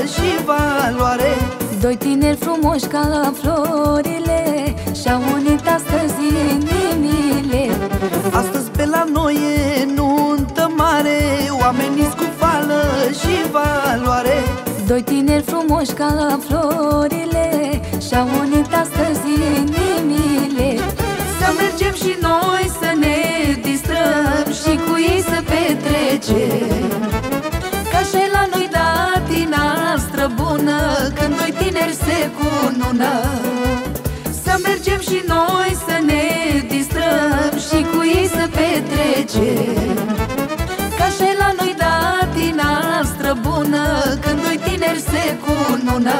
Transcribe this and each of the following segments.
și valoare. Doi tineri frumoși ca florile și-au unit astăzi inimile. Astăzi pe la noi e nuntă mare, oamenii cu fală și valoare. Doi tineri frumoși ca florile și-au unit astăzi inimile. Să mergem și noi să ne distrăm și cu ei să petrecem, ca și la noi datina străbună, când doi tineri se cunună. Să mergem și noi să ne distrăm și cu ei să petrecem, ca și la noi datina străbună, când doi tineri se cunună.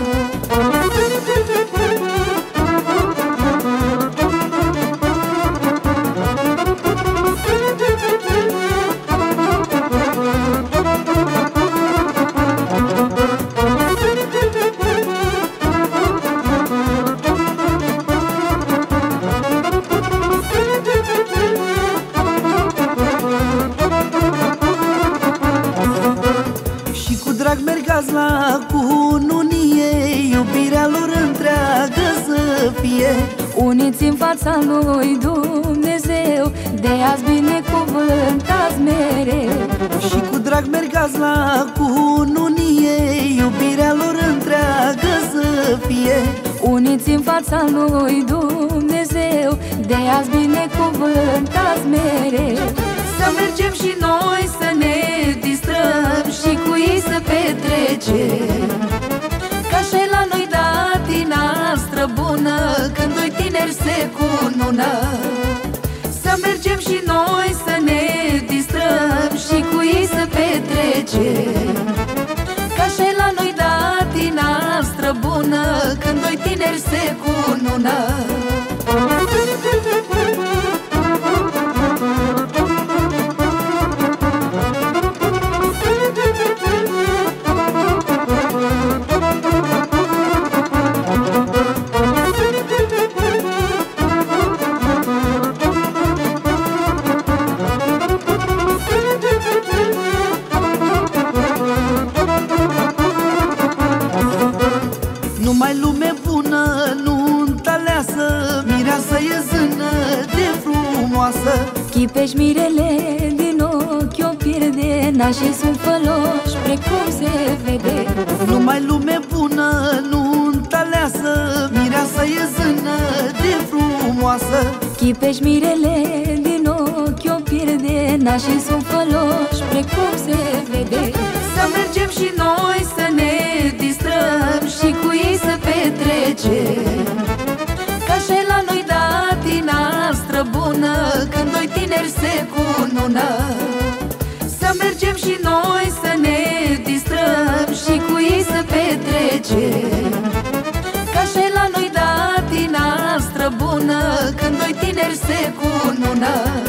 mergați la cununie, iubirea lor întreagă să fie. Uniți în fața lui Dumnezeu, de azi binecuvântați mereu. Și cu drag mergați la cununie, iubirea lor întreagă să fie. Uniți în fața lui Dumnezeu, de azi binecuvântați mereu. Să mergem și noi să ne distrăm și cu ei să petrecem, ca și la noi datina străbună, când doi tineri se cunună. Să mergem și noi să ne distrăm și cu ei să petrecem, ca și la noi datina străbună, când doi tineri se cunună. Numai lume bună, nunta leasă, mireasă e zână de frumoasă. Chipești mirele din ochi o pierde, nașii sunt făloși precum se vede. Numai lume bună, nunta leasă, mireasă e zână de frumoasă. Chipești mirele din ochi o pierde, nașii sunt făloși precum se vede. Să mergem și noi să ne distrăm și cu ei să petrecem, ca și la noi datina străbună, când doi tineri se cunună. Să mergem și noi să ne distrăm și cu ei să petrecem, ca și la noi datina străbună, când doi tineri se cunună.